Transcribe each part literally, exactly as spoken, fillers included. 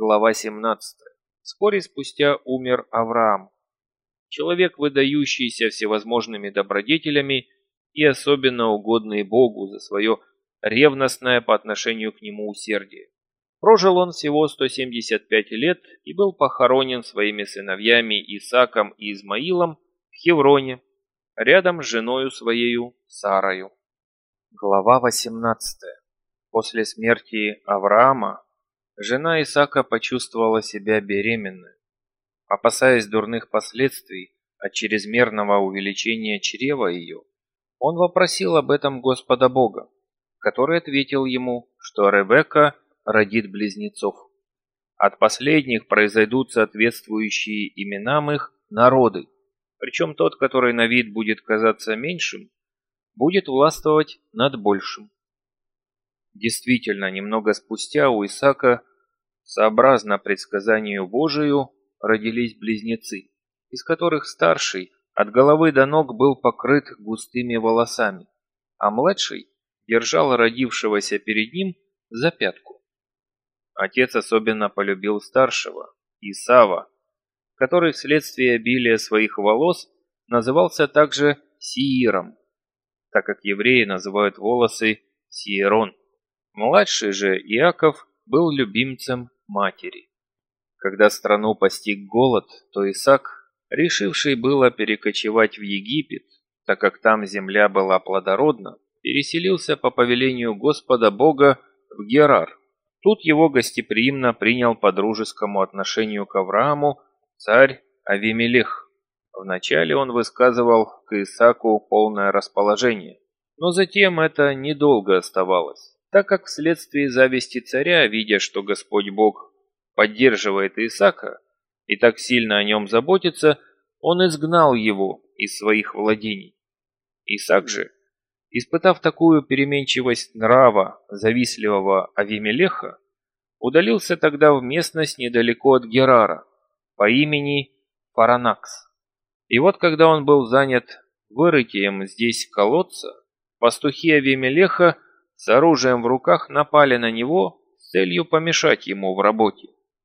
Глава семнадцатая. Вскоре спустя умер Авраам, человек, выдающийся всевозможными добродетелями и особенно угодный Богу за свое ревностное по отношению к нему усердие. Прожил он всего сто семьдесят пять лет и был похоронен своими сыновьями Исааком и Измаилом в Хевроне, рядом с женою своею Сарою. Глава восемнадцатая. После смерти Авраама жена Исаака почувствовала себя беременной. Опасаясь дурных последствий от чрезмерного увеличения чрева ее, он вопросил об этом Господа Бога, который ответил ему, что Ревекка родит близнецов. От последних произойдут соответствующие именам их народы, причем тот, который на вид будет казаться меньшим, будет властвовать над большим. Действительно, немного спустя у Исаака, сообразно предсказанию Божию, родились близнецы, из которых старший от головы до ног был покрыт густыми волосами, а младший держал родившегося перед ним за пятку. Отец особенно полюбил старшего, Исава, который вследствие обилия своих волос назывался также Сииром, так как евреи называют волосы Сиирон. Младший же Иаков был любимцем матери. Когда страну постиг голод, то Исаак, решивший было перекочевать в Египет, так как там земля была плодородна, переселился по повелению Господа Бога в Герар. Тут его гостеприимно принял по дружескому отношению к Аврааму царь Авимелех. Вначале он высказывал к Исааку полное расположение, но затем это недолго оставалось, так как вследствие зависти царя, видя, что Господь Бог поддерживает Исаака и так сильно о нем заботится, он изгнал его из своих владений. Исаак же, испытав такую переменчивость нрава завистливого Авимелеха, удалился тогда в местность недалеко от Герара по имени Фаранакс. И вот когда он был занят вырытием здесь колодца, пастухи Авимелеха с оружием в руках напали на него с целью помешать ему в работе.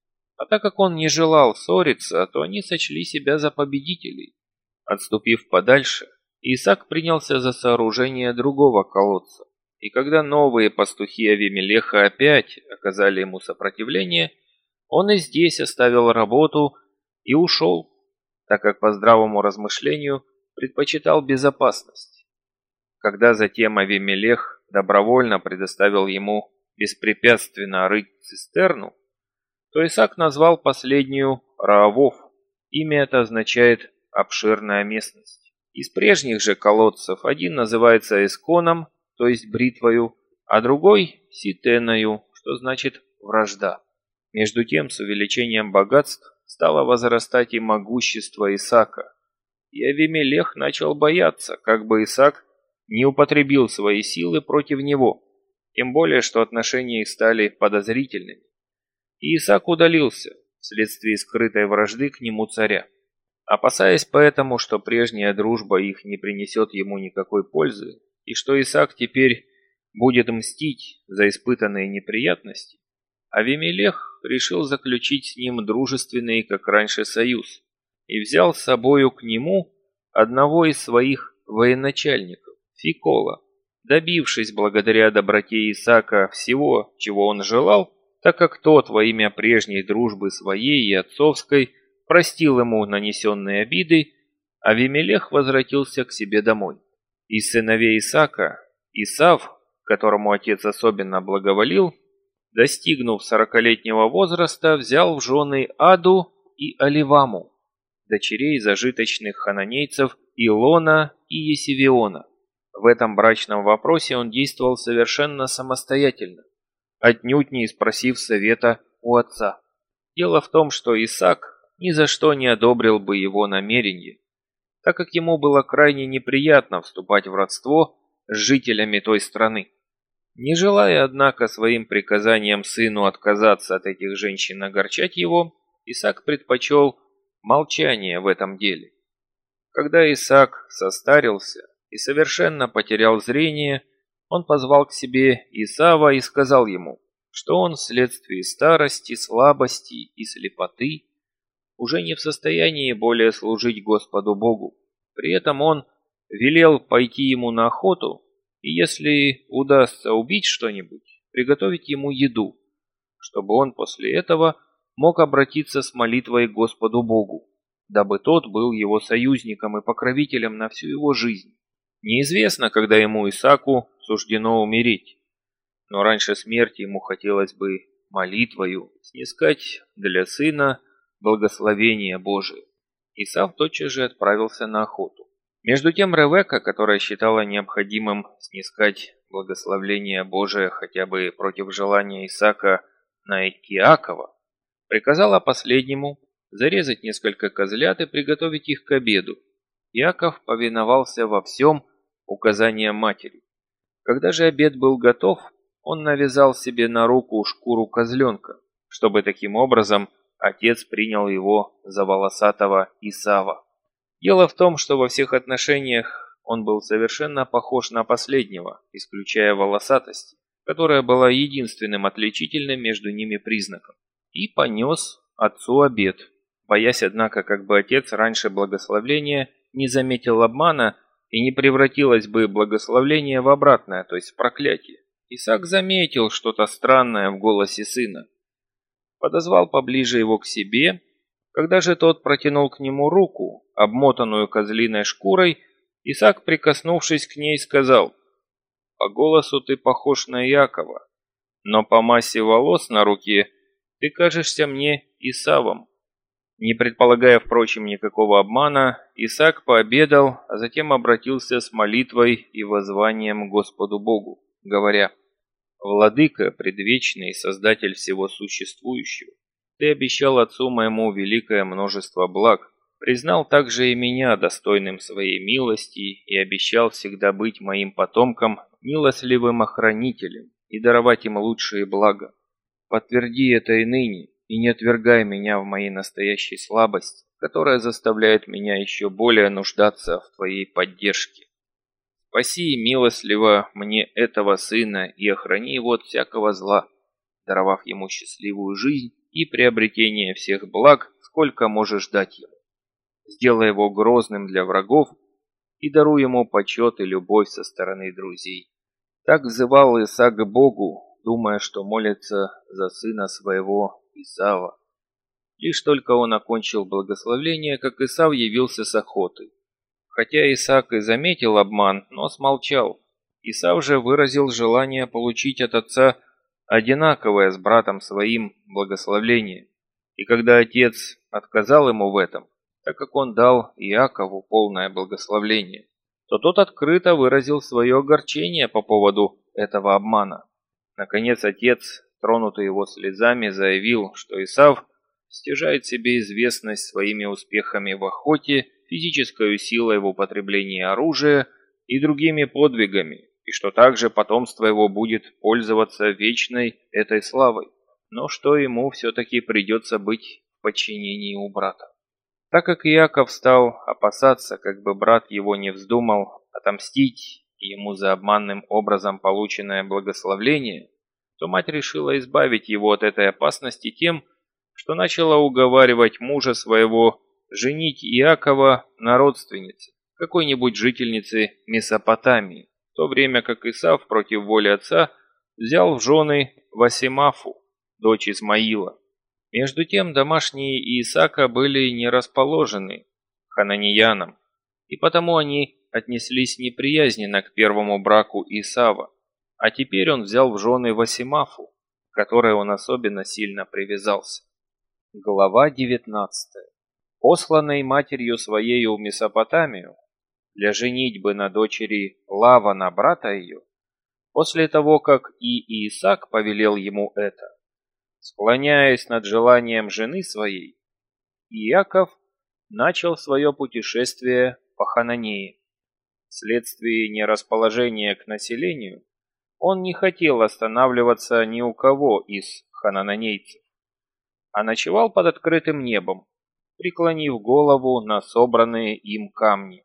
А так как он не желал ссориться, то они сочли себя за победителей. Отступив подальше, Исаак принялся за сооружение другого колодца. И когда новые пастухи Авимелеха опять оказали ему сопротивление, он и здесь оставил работу и ушел, так как по здравому размышлению предпочитал безопасность. Когда затем Авимелех добровольно предоставил ему беспрепятственно рыть цистерну, то Исаак назвал последнюю Раавов. Имя это означает «обширная местность». Из прежних же колодцев один называется Эсконом, то есть бритвою, а другой – Ситеною, что значит «вражда». Между тем, с увеличением богатств стало возрастать и могущество Исаака, и Авимелех начал бояться, как бы Исаак не употребил свои силы против него, тем более, что отношения их стали подозрительными. И Исаак удалился вследствие скрытой вражды к нему царя. Опасаясь поэтому, что прежняя дружба их не принесет ему никакой пользы, и что Исаак теперь будет мстить за испытанные неприятности, Авимелех решил заключить с ним дружественный, как раньше, союз и взял с собою к нему одного из своих военачальников, Фикола. Добившись благодаря доброте Исаака всего, чего он желал, так как тот во имя прежней дружбы своей и отцовской простил ему нанесенные обиды, Авимелех возвратился к себе домой. Из сыновей Исаака Исав, которому отец особенно благоволил, достигнув сорокалетнего возраста, взял в жены Аду и Аливаму, дочерей зажиточных хананейцев Илона и Есивиона. В этом брачном вопросе он действовал совершенно самостоятельно, отнюдь не спросив совета у отца. Дело в том, что Исаак ни за что не одобрил бы его намерение, так как ему было крайне неприятно вступать в родство с жителями той страны. Не желая, однако, своим приказанием сыну отказаться от этих женщин и огорчать его, Исаак предпочел молчание в этом деле. Когда Исаак состарился и совершенно потерял зрение, он позвал к себе Исава и сказал ему, что он вследствие старости, слабости и слепоты уже не в состоянии более служить Господу Богу. При этом он велел пойти ему на охоту, и если удастся убить что-нибудь, приготовить ему еду, чтобы он после этого мог обратиться с молитвой к Господу Богу, дабы тот был его союзником и покровителем на всю его жизнь. Неизвестно, когда ему, Исааку, суждено умереть, но раньше смерти ему хотелось бы молитвою снискать для сына благословение Божие. Исав тотчас же отправился на охоту. Между тем Ревекка, которая считала необходимым снискать благословение Божие хотя бы против желания Исаака на Иакова, приказала последнему зарезать несколько козлят и приготовить их к обеду. Иаков повиновался во всем указаниям матери. Когда же обед был готов, он навязал себе на руку шкуру козленка, чтобы таким образом отец принял его за волосатого Исава. Дело в том, что во всех отношениях он был совершенно похож на последнего, исключая волосатость, которая была единственным отличительным между ними признаком, и понес отцу обед, боясь, однако, как бы отец раньше благословления не заметил обмана и не превратилось бы благословление в обратное, то есть в проклятие. Исаак заметил что-то странное в голосе сына, подозвал поближе его к себе. Когда же тот протянул к нему руку, обмотанную козлиной шкурой, Исаак, прикоснувшись к ней, сказал: «По голосу ты похож на Иакова, но по массе волос на руке ты кажешься мне Исавом». Не предполагая, впрочем, никакого обмана, Исаак пообедал, а затем обратился с молитвой и воззванием к Господу Богу, говоря: «Владыка, предвечный Создатель всего существующего, ты обещал отцу моему великое множество благ, признал также и меня достойным своей милости и обещал всегда быть моим потомкам милостливым охранителем и даровать им лучшие блага. Подтверди это и ныне, и не отвергай меня в моей настоящей слабости, которая заставляет меня еще более нуждаться в твоей поддержке. Спаси милостливо мне этого сына и охрани его от всякого зла, даровав ему счастливую жизнь и приобретение всех благ, сколько можешь дать ему. Сделай его грозным для врагов и даруй ему почет и любовь со стороны друзей». Так взывал Исаак к Богу, думая, что молится за сына своего Исава. Лишь только он окончил благословление, как Исав явился с охоты. Хотя Исаак и заметил обман, но смолчал. Исав же выразил желание получить от отца одинаковое с братом своим благословление. И когда отец отказал ему в этом, так как он дал Иакову полное благословление, то тот открыто выразил свое огорчение по поводу этого обмана. Наконец отец, тронутый его слезами, заявил, что Исав стяжает себе известность своими успехами в охоте, физической силой в употреблении оружия и другими подвигами, и что также потомство его будет пользоваться вечной этой славой, но что ему все-таки придется быть в подчинении у брата. Так как Иаков стал опасаться, как бы брат его не вздумал отомстить ему за обманным образом полученное благословление, то мать решила избавить его от этой опасности тем, что начала уговаривать мужа своего женить Иакова на родственнице, какой-нибудь жительнице Месопотамии, в то время как Исав против воли отца взял в жены Васимафу, дочь Исмаила. Между тем домашние Исаака были не расположены к хананиянам, и потому они отнеслись неприязненно к первому браку Исава, а теперь он взял в жены Васимафу, к которой он особенно сильно привязался. Глава девятнадцатая. Посланной матерью своею в Месопотамию для женитьбы на дочери Лавана, брата ее, после того, как и Исаак повелел ему это, склоняясь над желанием жены своей, Иаков начал свое путешествие по Хананее. Вследствие нерасположения к населению он не хотел останавливаться ни у кого из ханананейцев, а ночевал под открытым небом, преклонив голову на собранные им камни.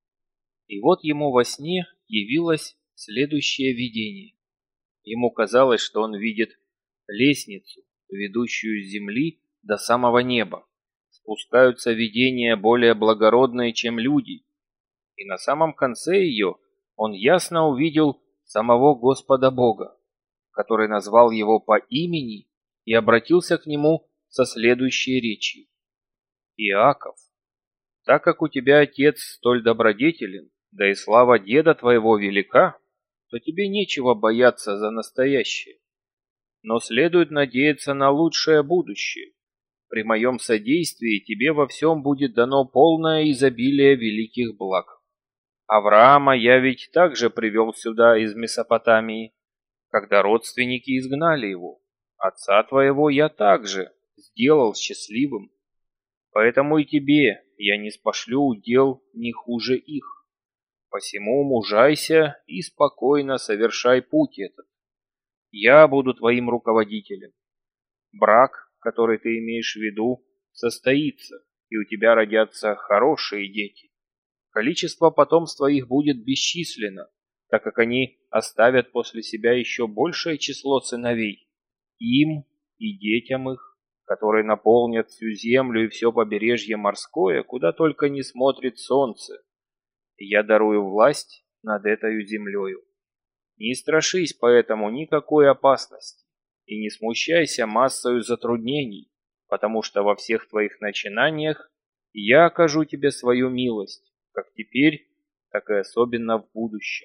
И вот ему во сне явилось следующее видение. Ему казалось, что он видит лестницу, ведущую с земли до самого неба. Спускаются видения более благородные, чем люди. И на самом конце ее он ясно увидел самого Господа Бога, который назвал его по имени и обратился к нему со следующей речью. «Иаков, так как у тебя отец столь добродетелен, да и слава деда твоего велика, то тебе нечего бояться за настоящее, но следует надеяться на лучшее будущее. При моем содействии тебе во всем будет дано полное изобилие великих благ. Авраама я ведь также привел сюда из Месопотамии, когда родственники изгнали его. Отца твоего я также сделал счастливым. Поэтому и тебе я не спошлю удел не хуже их. Посему мужайся и спокойно совершай путь этот. Я буду твоим руководителем. Брак, который ты имеешь в виду, состоится, и у тебя родятся хорошие дети. Количество потомства их будет бесчисленно, так как они оставят после себя еще большее число сыновей. Им и детям их, которые наполнят всю землю и все побережье морское, куда только не смотрит солнце. Я дарую власть над этой землею. Не страшись поэтому никакой опасности и не смущайся массою затруднений, потому что во всех твоих начинаниях я окажу тебе свою милость, как теперь, так и особенно в будущем».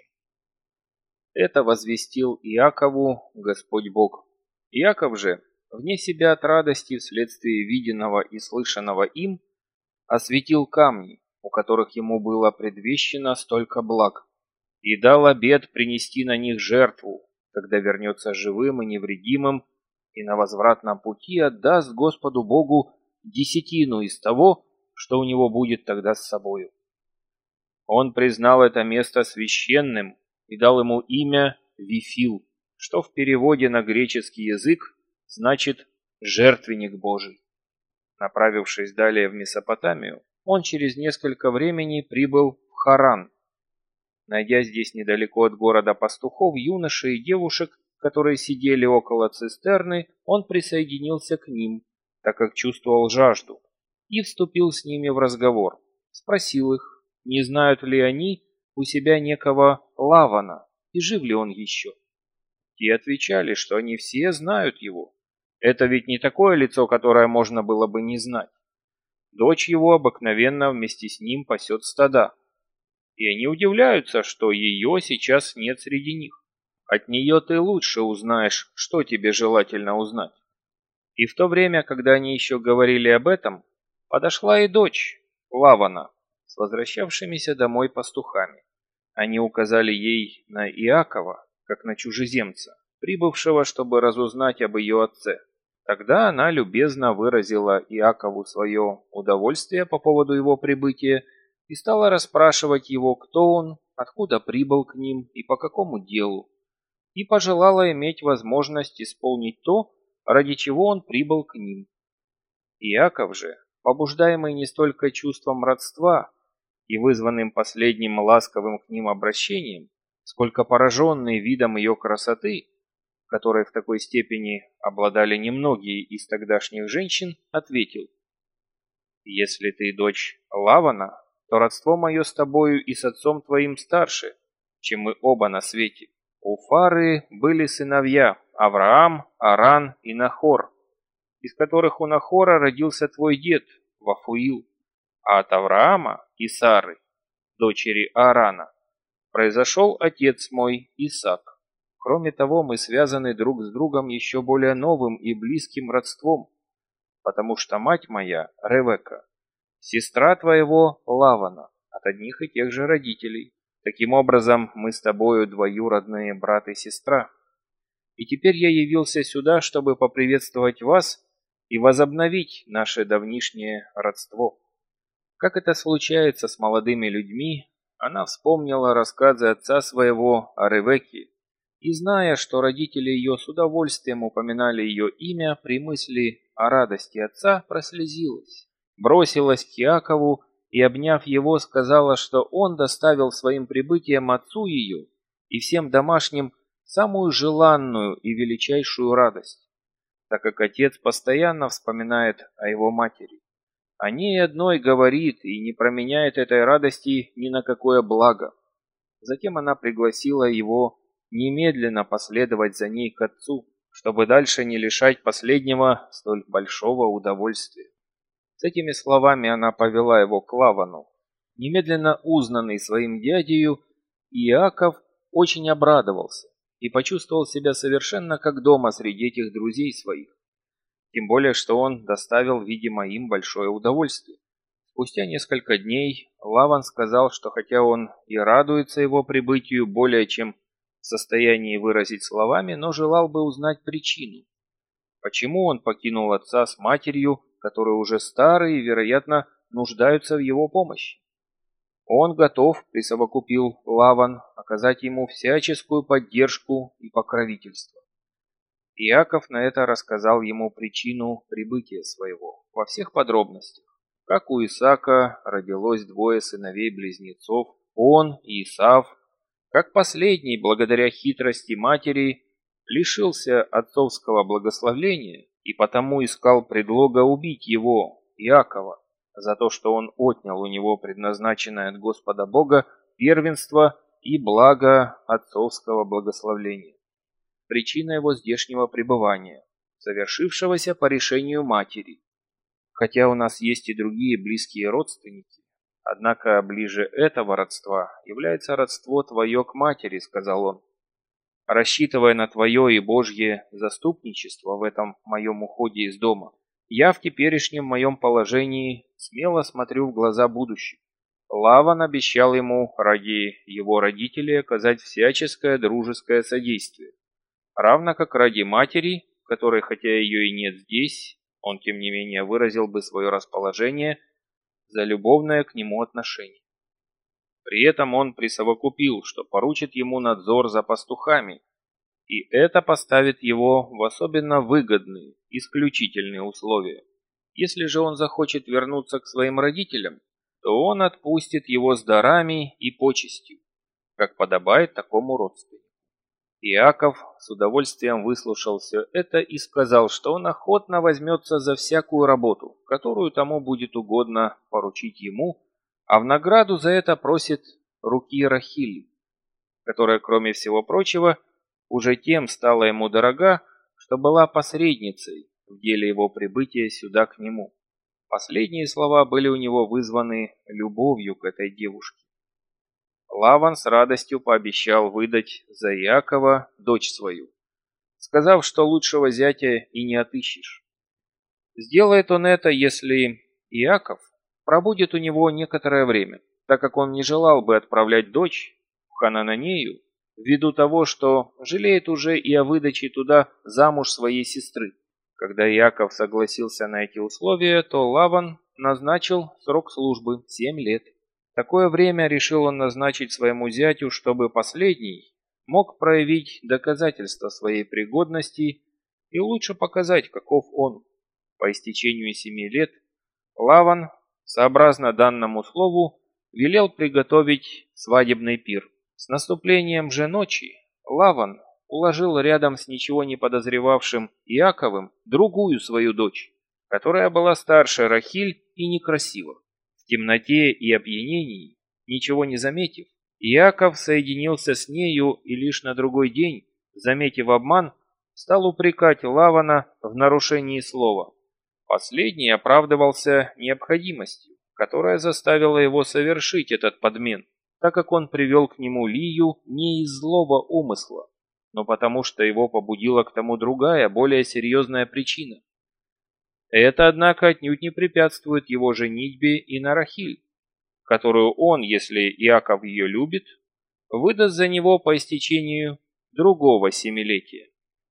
Это возвестил Иакову Господь Бог. Иаков же, вне себя от радости вследствие виденного и слышанного им, осветил камни, у которых ему было предвещено столько благ, и дал обет принести на них жертву, когда вернется живым и невредимым, и на возвратном пути отдаст Господу Богу десятину из того, что у него будет тогда с собою. Он признал это место священным и дал ему имя Вифил, что в переводе на греческий язык значит «жертвенник Божий». Направившись далее в Месопотамию, он через несколько времени прибыл в Харан. Найдя здесь недалеко от города пастухов, юношей и девушек, которые сидели около цистерны, он присоединился к ним, так как чувствовал жажду, и вступил с ними в разговор. Спросил их, не знают ли они у себя некого Лавана, и жив ли он еще. Те отвечали, что они все знают его. Это ведь не такое лицо, которое можно было бы не знать. Дочь его обыкновенно вместе с ним пасет стада. И они удивляются, что ее сейчас нет среди них. От нее ты лучше узнаешь, что тебе желательно узнать. И в то время, когда они еще говорили об этом, подошла и дочь Лавана с возвращавшимися домой пастухами. Они указали ей на Иакова, как на чужеземца, прибывшего, чтобы разузнать об ее отце. Тогда она любезно выразила Иакову свое удовольствие по поводу его прибытия и стала расспрашивать его, кто он, откуда прибыл к ним и по какому делу, и пожелала иметь возможность исполнить то, ради чего он прибыл к ним. Иаков же, побуждаемый не столько чувством родства и вызванным последним ласковым к ним обращением, сколько пораженный видом ее красоты, которой в такой степени обладали немногие из тогдашних женщин, ответил: «Если ты дочь Лавана, то родство мое с тобою и с отцом твоим старше, чем мы оба на свете. У Фары были сыновья Авраам, Аран и Нахор, из которых у Нахора родился твой дед Вафуил, а от Авраама и Сары, дочери Аарана, произошел отец мой Исаак. Кроме того, мы связаны друг с другом еще более новым и близким родством, потому что мать моя, Ревека, сестра твоего Лавана, от одних и тех же родителей. Таким образом, мы с тобою двоюродные брат и сестра. И теперь я явился сюда, чтобы поприветствовать вас и возобновить наше давнишнее родство». Как это случается с молодыми людьми, она вспомнила рассказы отца своего о Ревекке, и, зная, что родители ее с удовольствием упоминали ее имя, при мысли о радости отца прослезилась, бросилась к Иакову и, обняв его, сказала, что он доставил своим прибытием отцу ее и всем домашним самую желанную и величайшую радость. так как отец постоянно вспоминает о его матери. О ней одной говорит и не променяет этой радости ни на какое благо. Затем она пригласила его немедленно последовать за ней к отцу, чтобы дальше не лишать последнего столь большого удовольствия. С этими словами она повела его к Лавану. Немедленно узнанный своим дядею, Иаков очень обрадовался и почувствовал себя совершенно как дома среди этих друзей своих. Тем более, что он доставил, видимо, им большое удовольствие. Спустя несколько дней Лаван сказал, что хотя он и радуется его прибытию более чем в состоянии выразить словами, но желал бы узнать причину. Почему он покинул отца с матерью, которые уже старые и, вероятно, нуждаются в его помощи? Он готов, присовокупил Лаван, оказать ему всяческую поддержку и покровительство. Иаков на это рассказал ему причину прибытия своего во всех подробностях. Как у Исаака родилось двое сыновей-близнецов, он и Исав, как последний, благодаря хитрости матери, лишился отцовского благословения и потому искал предлога убить его, Иакова, за то, что он отнял у него предназначенное от Господа Бога первенство и благо отцовского благословения. Причина его здешнего пребывания, совершившегося по решению матери. Хотя у нас есть и другие близкие родственники, однако ближе этого родства является родство твое к матери, сказал он. Рассчитывая на твое и Божье заступничество в этом моем уходе из дома, я в теперешнем моем положении смело смотрю в глаза будущего. Лаван обещал ему ради его родителей оказать всяческое дружеское содействие, равно как ради матери, которой, хотя ее и нет здесь, он тем не менее выразил бы свое расположение за любовное к нему отношение. При этом он присовокупил, что поручит ему надзор за пастухами, и это поставит его в особенно выгодные, исключительные условия. Если же он захочет вернуться к своим родителям, то он отпустит его с дарами и почестью, как подобает такому родственнику. Иаков с удовольствием выслушал все это и сказал, что он охотно возьмется за всякую работу, которую тому будет угодно поручить ему, а в награду за это просит руки Рахили, которая, кроме всего прочего, уже тем стала ему дорога, что была посредницей в деле его прибытия сюда к нему. Последние слова были у него вызваны любовью к этой девушке. Лаван с радостью пообещал выдать за Иакова дочь свою, сказав, что лучшего зятя и не отыщешь. Сделает он это, если Иаков пробудет у него некоторое время, так как он не желал бы отправлять дочь в Ханананею, ввиду того, что жалеет уже и о выдаче туда замуж своей сестры. Когда Иаков согласился на эти условия, то Лаван назначил срок службы семь лет. Такое время решил он назначить своему зятю, чтобы последний мог проявить доказательства своей пригодности и лучше показать, каков он. По истечению семи лет Лаван, сообразно данному слову, велел приготовить свадебный пир. С наступлением же ночи Лаван уложил рядом с ничего не подозревавшим Иаковым другую свою дочь, которая была старше Рахиль и некрасива. В темноте и опьянении, ничего не заметив, Иаков соединился с нею и лишь на другой день, заметив обман, стал упрекать Лавана в нарушении слова. Последний оправдывался необходимостью, которая заставила его совершить этот подмен, так как он привел к нему Лию не из злого умысла, но потому что его побудила к тому другая, более серьезная причина. Это, однако, отнюдь не препятствует его женитьбе и на Рахиль, которую он, если Иаков ее любит, выдаст за него по истечению другого семилетия.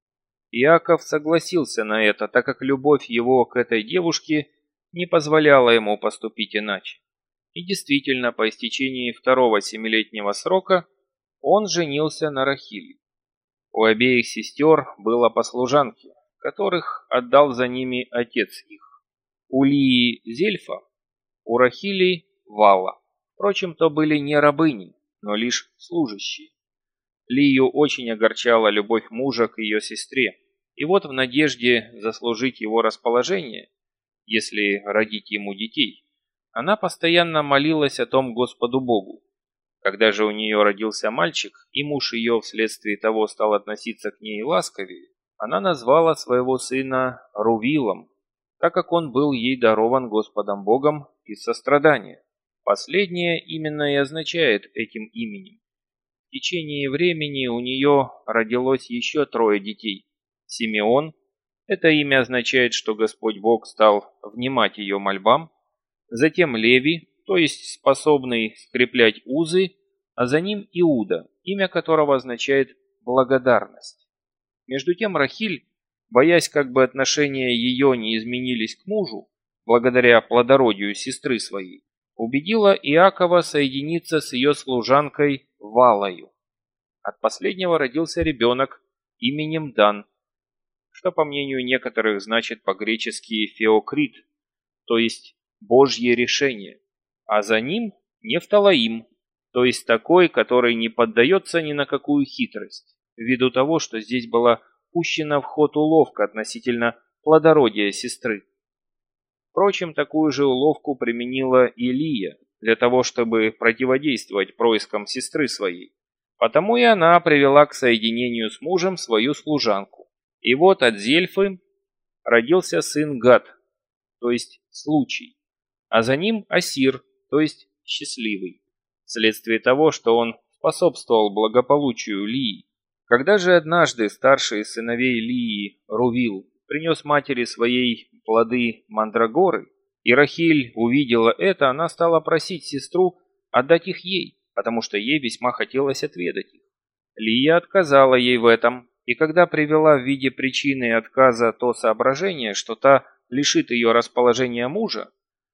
Иаков согласился на это, так как любовь его к этой девушке не позволяла ему поступить иначе. И действительно, по истечении второго семилетнего срока он женился на Рахиле. У обеих сестер было по служанке, которых отдал за ними отец их. У Лии Зельфа, у Рахили Вала. Впрочем, то были не рабыни, но лишь служащие. Лию очень огорчала любовь мужа к ее сестре, И вот в надежде заслужить его расположение, если родить ему детей, она постоянно молилась о том Господу Богу. Когда же у нее родился мальчик, и муж ее вследствие того стал относиться к ней ласковее, она назвала своего сына Рувилом, так как он был ей дарован Господом Богом из сострадания. Последнее именно и означает этим именем. В течение времени у нее родилось еще трое детей. Симеон, это имя означает, что Господь Бог стал внимать ее мольбам, затем Леви, то есть способный скреплять узы, а за ним Иуда, имя которого означает благодарность. Между тем Рахиль, боясь, как бы отношения ее не изменились к мужу, благодаря плодородию сестры своей, убедила Иакова соединиться с ее служанкой Валою. От последнего родился ребенок именем Дан, что, по мнению некоторых, значит по-гречески «феокрит», то есть «божье решение», а за ним Нефталаим, то есть такой, который не поддается ни на какую хитрость, ввиду того, что здесь была пущена в ход уловка относительно плодородия сестры. Впрочем, такую же уловку применила Илия для того, чтобы противодействовать проискам сестры своей. Потому и она привела к соединению с мужем свою служанку. И вот от Зельфы родился сын Гад, то есть случай, а за ним Асир, то есть счастливый, вследствие того, что он способствовал благополучию Лии. Когда же однажды старший из сыновей Лии, Рувил, принес матери своей плоды мандрагоры, и Рахиль увидела это, она стала просить сестру отдать их ей, потому что ей весьма хотелось отведать их. Лия отказала ей в этом, и когда привела в виде причины отказа то соображение, что та лишит ее расположения мужа,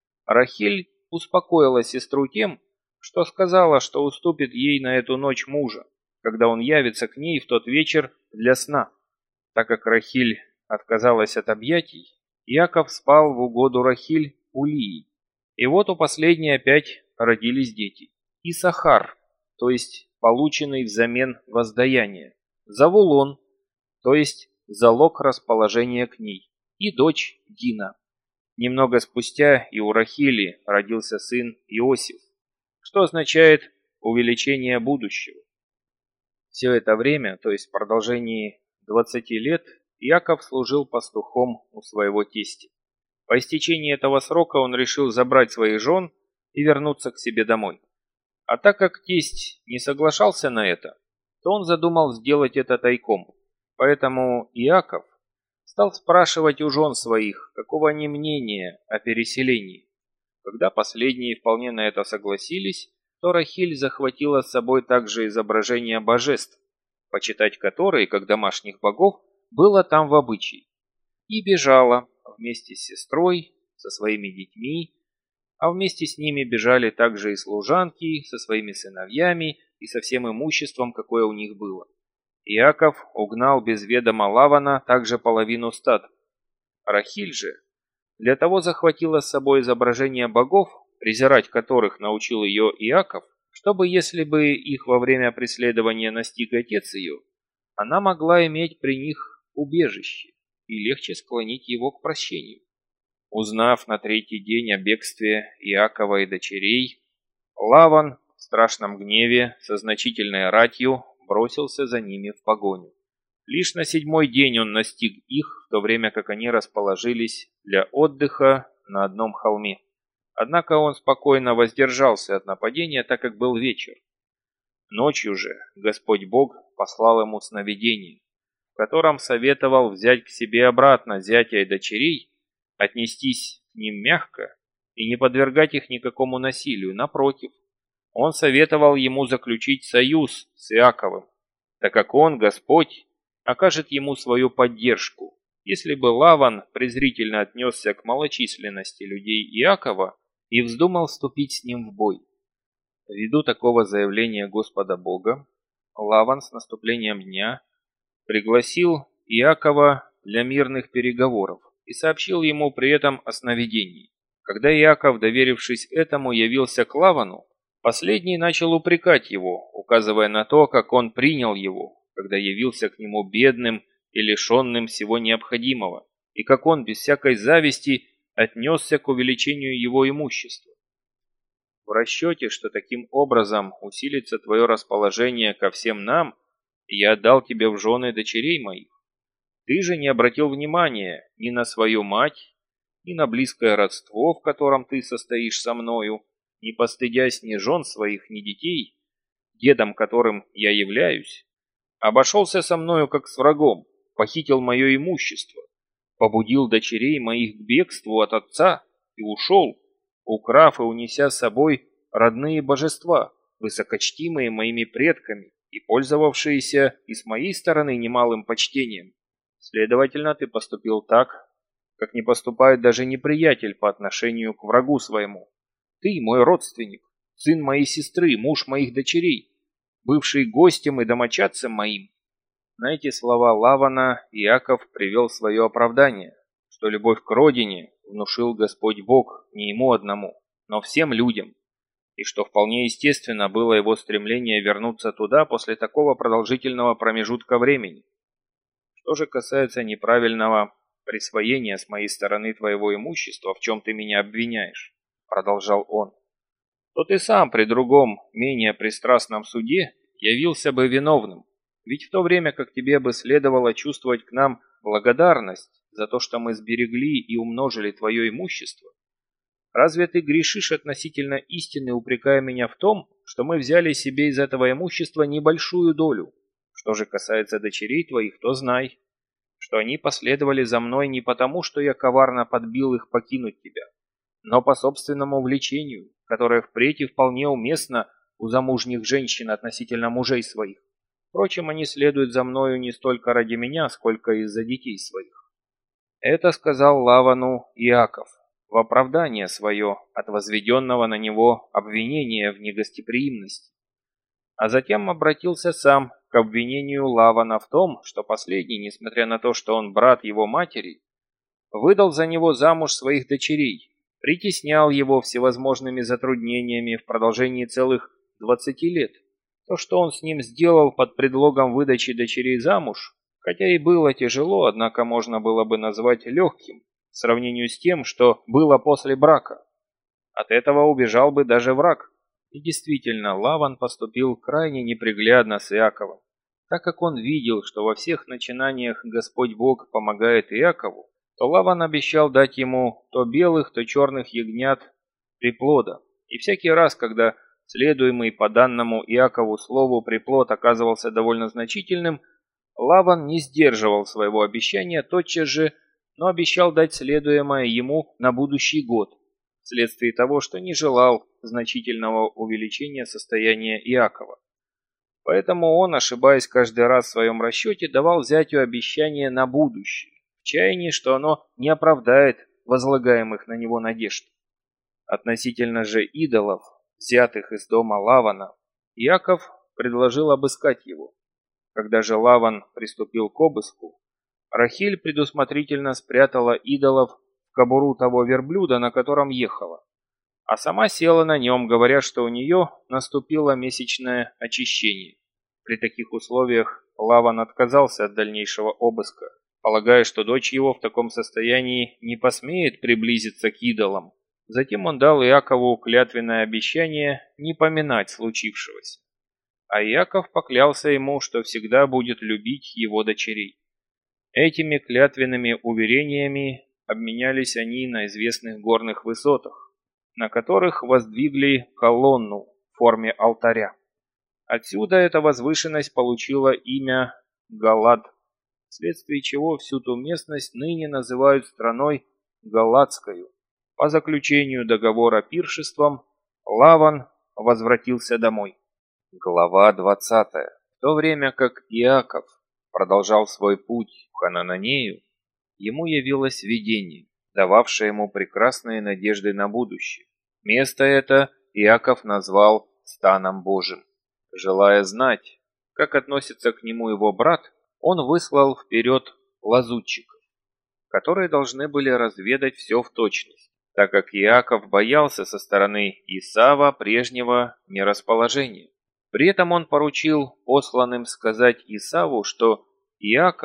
Рахиль успокоила сестру тем, что сказала, что уступит ей на эту ночь мужа, когда он явится к ней в тот вечер для сна. Так как Рахиль отказалась от объятий, Иаков спал в угоду Рахиль у Лии. И вот у последней опять родились дети. Исахар, то есть полученный взамен воздаяния. Завулон, то есть залог расположения к ней. И дочь Дина. Немного спустя и у Рахили родился сын Иосиф, что означает увеличение будущего. Все это время, то есть в продолжении двадцати лет, Иаков служил пастухом у своего тестя. По истечении этого срока он решил забрать своих жен и вернуться к себе домой. А так как тесть не соглашался на это, то он задумал сделать это тайком. Поэтому Иаков стал спрашивать у жен своих, какого они мнения о переселении. Когда последние вполне на это согласились, то Рахиль захватила с собой также изображения божеств, почитать которые, как домашних богов, было там в обычае, и бежала вместе с сестрой, со своими детьми, а вместе с ними бежали также и служанки со своими сыновьями и со всем имуществом, какое у них было. Иаков угнал без ведома Лавана также половину стад. Рахиль же для того захватила с собой изображения богов, презирать которых научил ее Иаков, чтобы, если бы их во время преследования настиг отец ее, она могла иметь при них убежище и легче склонить его к прощению. Узнав на третий день о бегстве Иакова и дочерей, Лаван в страшном гневе со значительной ратью бросился за ними в погоню. Лишь на седьмой день он настиг их, в то время как они расположились для отдыха на одном холме. Однако он спокойно воздержался от нападения, так как был вечер. Ночью же Господь Бог послал ему сновидение, в котором советовал взять к себе обратно зятя и дочерей, отнестись к ним мягко и не подвергать их никакому насилию. Напротив, он советовал ему заключить союз с Иаковом, так как он, Господь, окажет ему свою поддержку. Если бы Лаван презрительно отнесся к малочисленности людей Иакова и вздумал вступить с ним в бой. Ввиду такого заявления Господа Бога, Лаван с наступлением дня пригласил Иакова для мирных переговоров и сообщил ему при этом о сновидении. Когда Иаков, доверившись этому, явился к Лавану, последний начал упрекать его, указывая на то, как он принял его, когда явился к нему бедным и лишенным всего необходимого, и как он без всякой зависти отнесся к увеличению его имущества. В расчете, что таким образом усилится твое расположение ко всем нам, я отдал тебе в жены дочерей моих. Ты же не обратил внимания ни на свою мать, ни на близкое родство, в котором ты состоишь со мною, не постыдясь ни жен своих, ни детей, дедом которым я являюсь, обошелся со мною как с врагом, похитил мое имущество, побудил дочерей моих к бегству от отца и ушел, украв и унеся с собой родные божества, высокочтимые моими предками и пользовавшиеся и с моей стороны немалым почтением. Следовательно, ты поступил так, как не поступает даже неприятель по отношению к врагу своему. Ты мой родственник, сын моей сестры, муж моих дочерей, бывший гостем и домочадцем моим. На эти слова Лавана Иаков привел свое оправдание, что любовь к родине внушил Господь Бог не ему одному, но всем людям, и что вполне естественно было его стремление вернуться туда после такого продолжительного промежутка времени. Что же касается неправильного присвоения с моей стороны твоего имущества, в чем ты меня обвиняешь, продолжал он, то ты сам при другом, менее пристрастном суде явился бы виновным. Ведь в то время как тебе бы следовало чувствовать к нам благодарность за то, что мы сберегли и умножили твое имущество, разве ты грешишь относительно истины, упрекая меня в том, что мы взяли себе из этого имущества небольшую долю? Что же касается дочерей твоих, то знай, что они последовали за мной не потому, что я коварно подбил их покинуть тебя, но по собственному влечению, которое впредь и вполне уместно у замужних женщин относительно мужей своих. Впрочем, они следуют за мною не столько ради меня, сколько из-за детей своих. Это сказал Лавану Иаков в оправдание свое от возведенного на него обвинения в негостеприимности. А затем обратился сам к обвинению Лавана в том, что последний, несмотря на то, что он брат его матери, выдал за него замуж своих дочерей, притеснял его всевозможными затруднениями в продолжении целых двадцати лет. То, что он с ним сделал под предлогом выдачи дочерей замуж, хотя и было тяжело, однако можно было бы назвать легким в сравнении с тем, что было после брака. От этого убежал бы даже враг. И действительно, Лаван поступил крайне неприглядно с Иаковом. Так как он видел, что во всех начинаниях Господь Бог помогает Иакову, то Лаван обещал дать ему то белых, то черных ягнят приплода. И всякий раз, когда следуемый по данному Иакову слову приплод оказывался довольно значительным, Лаван не сдерживал своего обещания тотчас же, но обещал дать следуемое ему на будущий год, вследствие того, что не желал значительного увеличения состояния Иакова. Поэтому он, ошибаясь каждый раз в своем расчете, давал зятю обещание на будущее, в чаянии, что оно не оправдает возлагаемых на него надежд. Относительно же идолов, взятых из дома Лавана, Иаков предложил обыскать его. Когда же Лаван приступил к обыску, Рахиль предусмотрительно спрятала идолов в кобуру того верблюда, на котором ехала, а сама села на нем, говоря, что у нее наступило месячное очищение. При таких условиях Лаван отказался от дальнейшего обыска, полагая, что дочь его в таком состоянии не посмеет приблизиться к идолам. Затем он дал Иакову клятвенное обещание не поминать случившегося. А Иаков поклялся ему, что всегда будет любить его дочерей. Этими клятвенными уверениями обменялись они на известных горных высотах, на которых воздвигли колонну в форме алтаря. Отсюда эта возвышенность получила имя Галад, вследствие чего всю ту местность ныне называют страной Галадскою. По заключению договора пиршеством Лаван возвратился домой. Глава двадцатая. В то время как Иаков продолжал свой путь в Ханананею, ему явилось видение, дававшее ему прекрасные надежды на будущее. Место это Иаков назвал Станом Божиим. Желая знать, как относится к нему его брат, он выслал вперед лазутчиков, которые должны были разведать все в точность, так как Иаков боялся со стороны Исава прежнего нерасположения. При этом он поручил посланным сказать Исаву, что Иаков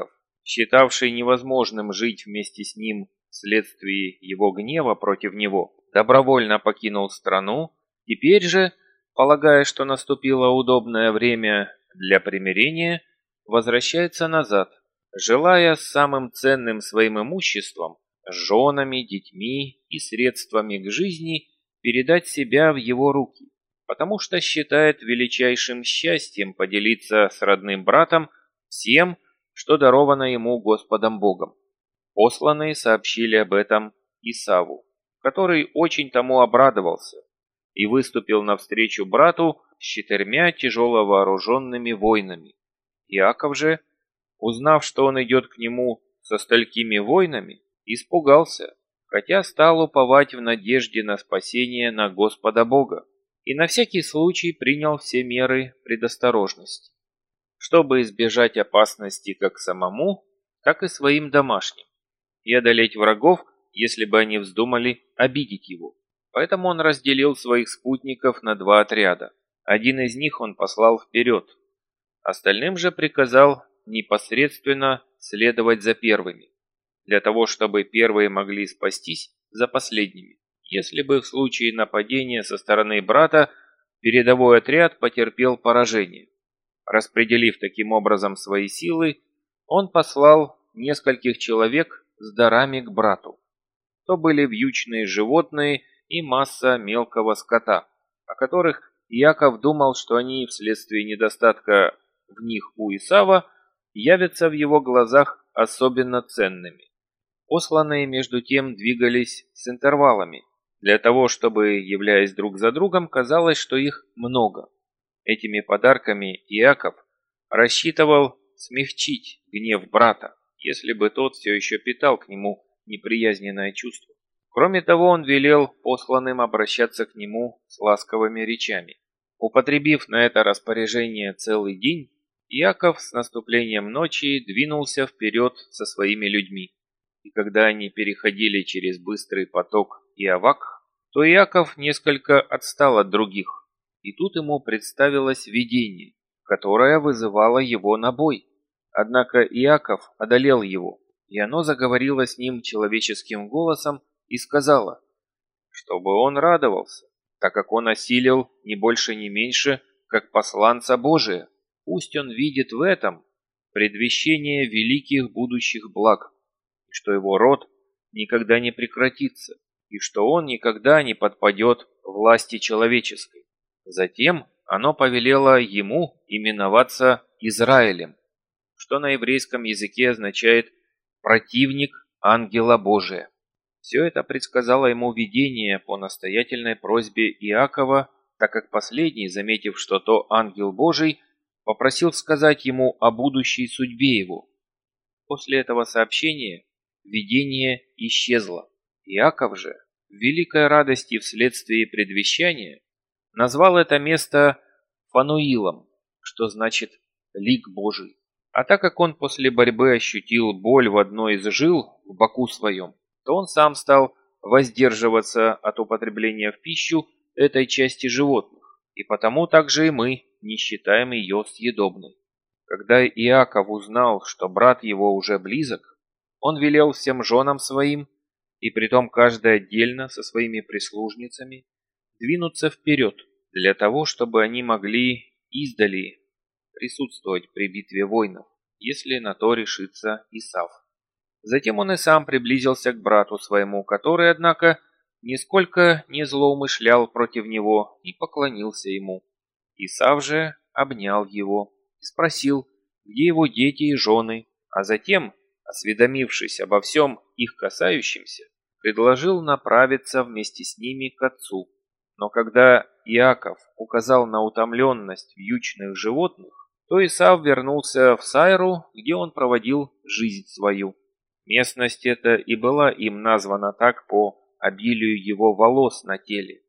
считавший невозможным жить вместе с ним вследствие его гнева против него, добровольно покинул страну. Теперь же, полагая, что наступило удобное время для примирения, возвращается назад, желая с самым ценным своим имуществом, женами, детьми и средствами к жизни передать себя в его руки, потому что считает величайшим счастьем поделиться с родным братом всем, что даровано ему Господом Богом. Посланные сообщили об этом Исаву, который очень тому обрадовался и выступил навстречу брату с четырьмя тяжело вооруженными воинами. Иаков же, узнав, что он идет к нему со столькими воинами, испугался, хотя стал уповать в надежде на спасение на Господа Бога, и на всякий случай принял все меры предосторожности, чтобы избежать опасности как самому, так и своим домашним, и одолеть врагов, если бы они вздумали обидеть его. Поэтому он разделил своих спутников на два отряда. Один из них он послал вперед, остальным же приказал непосредственно следовать за первыми, для того, чтобы первые могли спастись за последними, если бы в случае нападения со стороны брата передовой отряд потерпел поражение. Распределив таким образом свои силы, он послал нескольких человек с дарами к брату. То были вьючные животные и масса мелкого скота, о которых Иаков думал, что они вследствие недостатка в них у Исава явятся в его глазах особенно ценными. Посланные между тем двигались с интервалами, для того, чтобы, являясь друг за другом, казалось, что их много. Этими подарками Иаков рассчитывал смягчить гнев брата, если бы тот все еще питал к нему неприязненное чувство. Кроме того, он велел посланным обращаться к нему с ласковыми речами. Употребив на это распоряжение целый день, Иаков с наступлением ночи двинулся вперед со своими людьми. И когда они переходили через быстрый поток Иавак, то Иаков несколько отстал от других, и тут ему представилось видение, которое вызывало его на бой. Однако Иаков одолел его, и оно заговорило с ним человеческим голосом и сказала, чтобы он радовался, так как он осилил не больше ни меньше, как посланца Божия. Пусть он видит в этом предвещение великих будущих благ, и что его род никогда не прекратится, и что он никогда не подпадет власти человеческой. Затем оно повелело ему именоваться Израилем, что на еврейском языке означает «противник ангела Божия». Все это предсказало ему видение по настоятельной просьбе Иакова, так как последний, заметив, что то ангел Божий, попросил сказать ему о будущей судьбе его. После этого сообщения видение исчезло. Иаков же, в великой радости вследствие предвещания, назвал это место Фануилом, что значит «лик Божий». А так как он после борьбы ощутил боль в одной из жил в боку своем, то он сам стал воздерживаться от употребления в пищу этой части животных, и потому также и мы не считаем ее съедобной. Когда Иаков узнал, что брат его уже близок, он велел всем женам своим, и притом каждый отдельно со своими прислужницами, двинуться вперед, для того, чтобы они могли издали присутствовать при битве воинов, если на то решится Исав. Затем он и сам приблизился к брату своему, который, однако, нисколько не злоумышлял против него и поклонился ему. Исав же обнял его и спросил, где его дети и жены, а затем, осведомившись обо всем их касающемся, предложил направиться вместе с ними к отцу. Но когда Иаков указал на утомленность вьючных животных, то Исав вернулся в Сайру, где он проводил жизнь свою. Местность эта и была им названа так по обилию его волос на теле.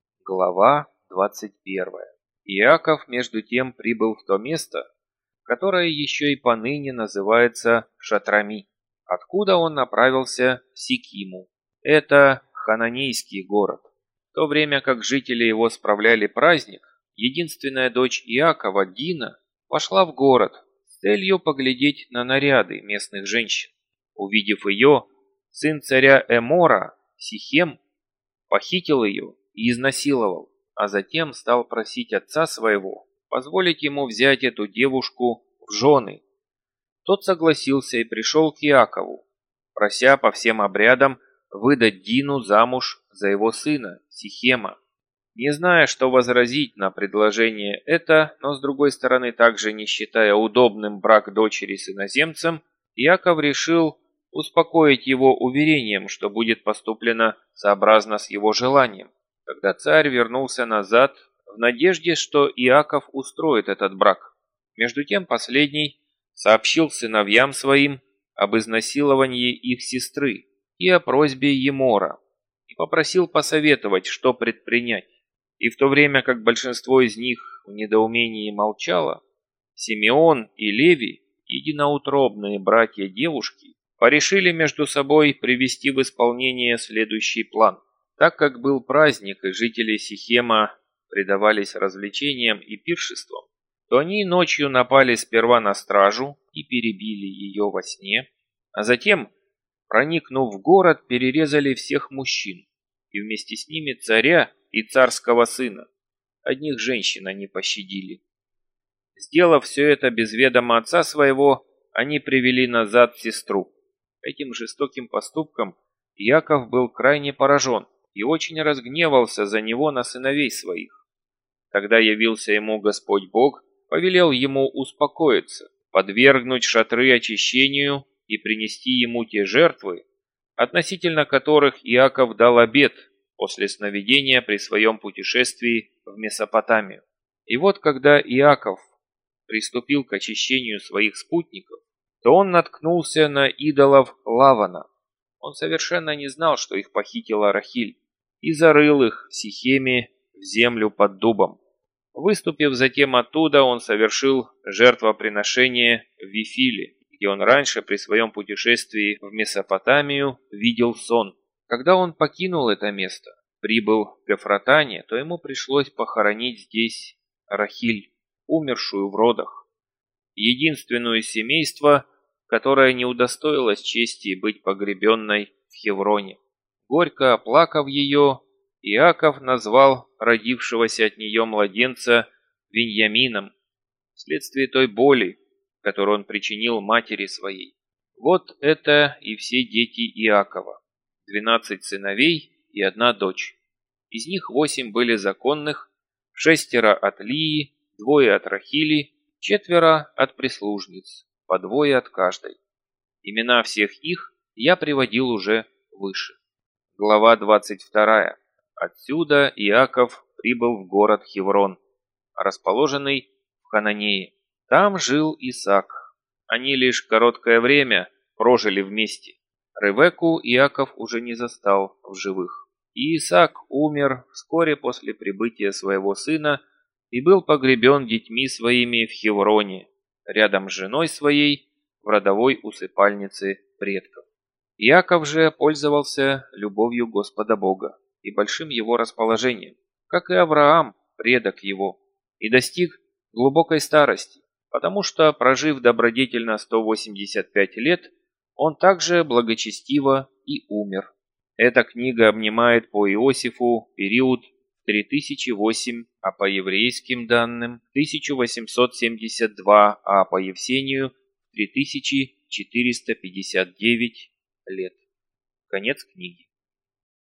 Глава двадцать первая. Иаков между тем прибыл в то место, которое еще и поныне называется Шатрами, откуда он направился в Сикиму. Это хананейский город. В то время как жители его справляли праздник, единственная дочь Иакова, Дина, пошла в город с с целью поглядеть на наряды местных женщин. Увидев ее, сын царя Эмора, Сихем, похитил ее и изнасиловал, а затем стал просить отца своего позволить ему взять эту девушку в жены. Тот согласился и пришел к Иакову, прося по всем обрядам выдать Дину замуж за его сына Сихема. Не зная, что возразить на предложение это, но с другой стороны также не считая удобным брак дочери с иноземцем, Иаков решил успокоить его уверением, что будет поступлено сообразно с его желанием. Тогда царь вернулся назад в надежде, что Иаков устроит этот брак. Между тем последний сообщил сыновьям своим об изнасиловании их сестры и о просьбе Емора, и попросил посоветовать, что предпринять. И в то время как большинство из них в недоумении молчало, Симеон и Леви, единоутробные братья девушки, порешили между собой привести в исполнение следующий план. Так как был праздник и жители Сихема предавались развлечениям и пиршествам, то они ночью напали сперва на стражу и перебили ее во сне, а затем, проникнув в город, перерезали всех мужчин, и вместе с ними царя и царского сына. Одних женщин они пощадили. Сделав все это без ведома отца своего, они привели назад сестру. Этим жестоким поступком Иаков был крайне поражен и очень разгневался за него на сыновей своих. Тогда явился ему Господь Бог, повелел ему успокоиться, подвергнуть шатры очищению и принести ему те жертвы, относительно которых Иаков дал обет после сновидения при своем путешествии в Месопотамию. И вот когда Иаков приступил к очищению своих спутников, то он наткнулся на идолов Лавана. Он совершенно не знал, что их похитила Рахиль, и зарыл их в Сихеме в землю под дубом. Выступив затем оттуда, он совершил жертвоприношение в Вифиле, где он раньше при своем путешествии в Месопотамию видел сон. Когда он покинул это место, прибыл к Эфратане, то ему пришлось похоронить здесь Рахиль, умершую в родах, единственную из семейства, которое не удостоилось чести быть погребенной в Хевроне. Горько оплакав ее, Иаков назвал родившегося от нее младенца Виньямином, вследствие той боли, которую он причинил матери своей. Вот это и все дети Иакова, двенадцать сыновей и одна дочь. Из них восемь были законных, шестеро от Лии, двое от Рахили, четверо от прислужниц, по двое от каждой. Имена всех их я приводил уже выше. Глава двадцать вторая. Отсюда Иаков прибыл в город Хеврон, расположенный в Хананее. Там жил Исаак. Они лишь короткое время прожили вместе. Ревекку Иаков уже не застал в живых. И Исаак умер вскоре после прибытия своего сына и был погребен детьми своими в Хевроне, рядом с женой своей в родовой усыпальнице предков. Иаков же пользовался любовью Господа Бога и большим его расположением, как и Авраам, предок его, и достиг глубокой старости, потому что, прожив добродетельно сто восемьдесят пять лет, он также благочестиво и умер. Эта книга обнимает по Иосифу период три тысячи восемь, а по еврейским данным тысяча восемьсот семьдесят два, а по Евсению три тысячи четыреста пятьдесят девять лет. Конец книги.